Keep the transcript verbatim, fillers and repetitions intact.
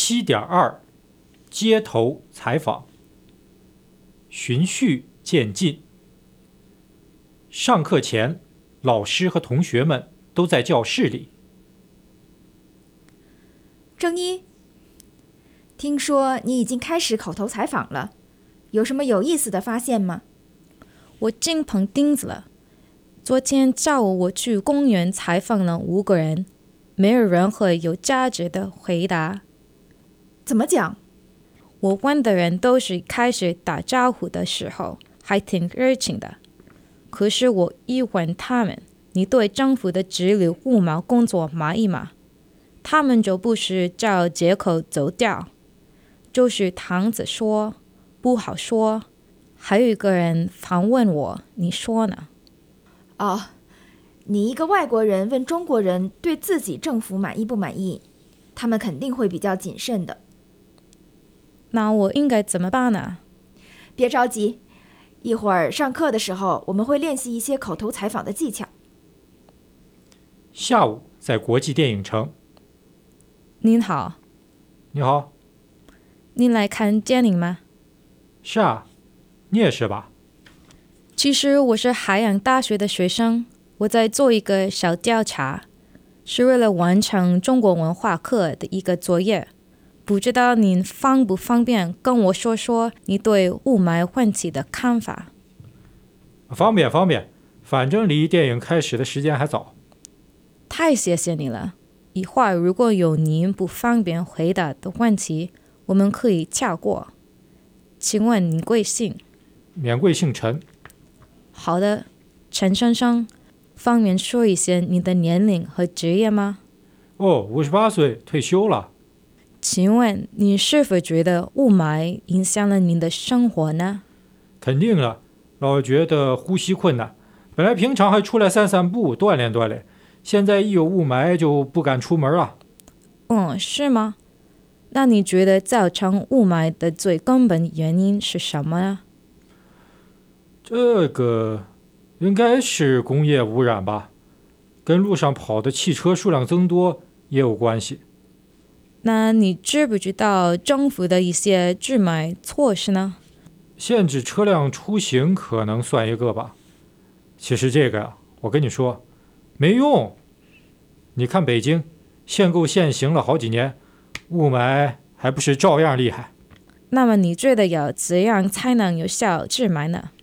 七点二，街头采访。循序渐进。上课前，老师和同学们都在教室里。 郑一，听说你已经开始口头采访了，有什么有意思的发现吗？ 我进棚钉子了。昨天下午我去公园采访了五个人，没有任何有价值的回答。 怎么讲？ 我问的人都是开始打招呼的时候还挺热情的，可是我一问他们，你对政府的直流五毛工作满意吗？他们就不是找借口走掉，就是躺着说不好说。还有一个人反问我，你说呢？ 哦，你一个外国人问中国人对自己政府满意不满意，他们肯定会比较谨慎的。 那我应该怎么办呢？ 别着急，一会儿上课的时候我们会练习一些口头采访的技巧。 下午在国际电影城。 您好。 你好。 您来看电影吗？ 是啊，你也是吧？ 其实我是海洋大学的学生，我在做一个小调查，是为了完成中国文化课的一个作业。不知道您方不方便跟我说说你对雾霾问题的看法？ 方便方便，反正离电影开始的时间还早。 太谢谢你了。一会儿如果有您不方便回答的问题，我们可以跳过。请问您贵姓？ 免贵姓陈。 好的，陈先生，方便说一些你的年龄和职业吗？ 哦，五十八岁，退休了。 请问你是否觉得雾霾影响了您的生活呢？ 肯定了，老觉得呼吸困难，本来平常还出来散散步锻炼锻炼，现在一有雾霾就不敢出门了。 嗯，是吗？那你觉得造成雾霾的最根本原因是什么呢？ 这个应该是工业污染吧，跟路上跑的汽车数量增多也有关系。 那你知不知道政府的一些治霾措施呢？ 限制车辆出行可能算一个吧。其实这个呀，我跟你说，没用。你看北京，限购限行了好几年，雾霾还不是照样厉害。 那么你觉得要怎样才能有效治霾呢？